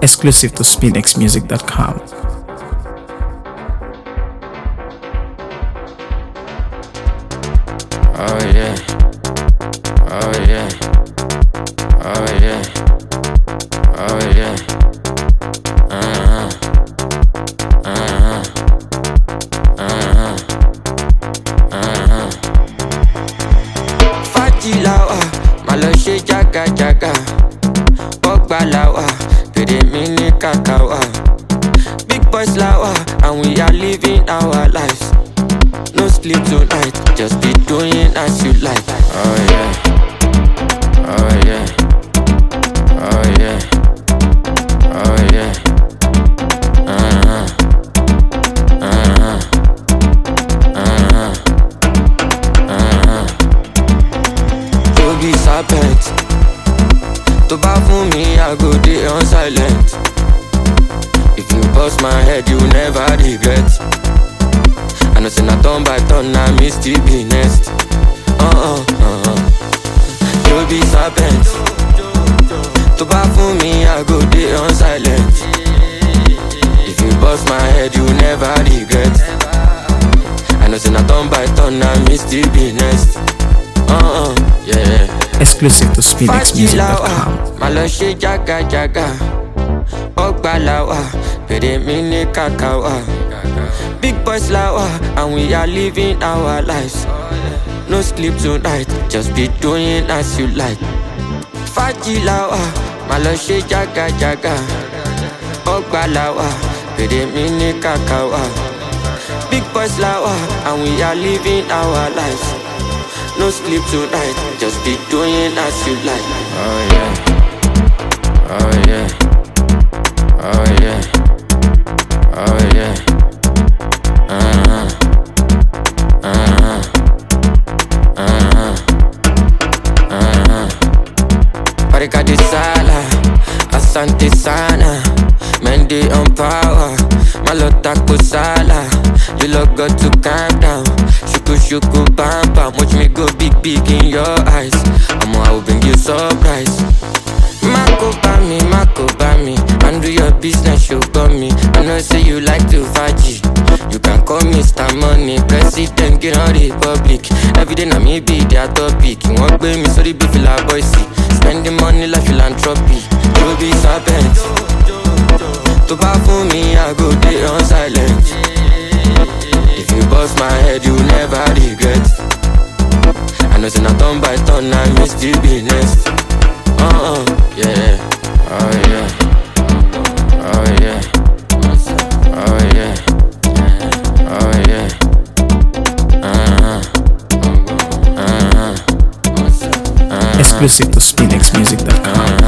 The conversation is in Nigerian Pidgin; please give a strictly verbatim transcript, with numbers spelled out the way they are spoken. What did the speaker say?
Exclusive to spinx music dot com. Oh yeah, oh yeah, oh yeah, oh yeah, uh-huh, uh-huh, uh-huh, uh-huh. Fatilawa, malo she jaga jaga, Ogbalawa, pede mini kakawa. Big boys lawa, and we are living our lives. No sleep tonight, just be doing as you like. Oh yeah, oh yeah, oh yeah, oh yeah, uh-huh, uh-huh, uh-huh, uh-huh. To be serpent, to buy for me, I go day on silent. If you bust my head, you never regret. I know say na turn by turn, na me still be next. Uh-uh, uh-uh. You be serpent. To buy for me, I go day on silent. If you bust my head, you never regret. I know say na turn by turn, na me still be next. Uh-uh, yeah. Exclusive to spinx music dot com. Malo she jaga jaga, Ogbalawa, pede mini kakawa. Big boys lawa, and we are living our lives. No sleep tonight, just be doing as you like. Fatilawa, malo she jaga jaga, Ogbalawa, pede mini kakawa. Big boys lawa, and we are living our lives. No sleep tonight, just be doing as you like. Oh yeah, oh yeah, oh yeah, oh yeah, uh-huh, uh-huh, uh-huh, uh-huh. Parika di sala, asante sana, Mendy on power, malota kusala. You look got to calm down. Shuku shuku bam bam, watch me go big big in your eyes. I'ma I will bring you surprise. Mako bami, Mako bami, handle your business, you got me. I know say you like to faji. You can call me Mister Money, President, get on the public. Every day na me be their topic. You want pay me so the beef like boy see. Spending money like philanthropy. You be serpent. To buy for me, I go day on silent. If you bust my head, you never regret. I know say na turn by turn, na me still be next. Uh-uh, yeah, oh yeah, oh yeah, oh yeah, oh yeah, uh-huh, uh-huh, uh-huh. Exclusive to spinx music dot com.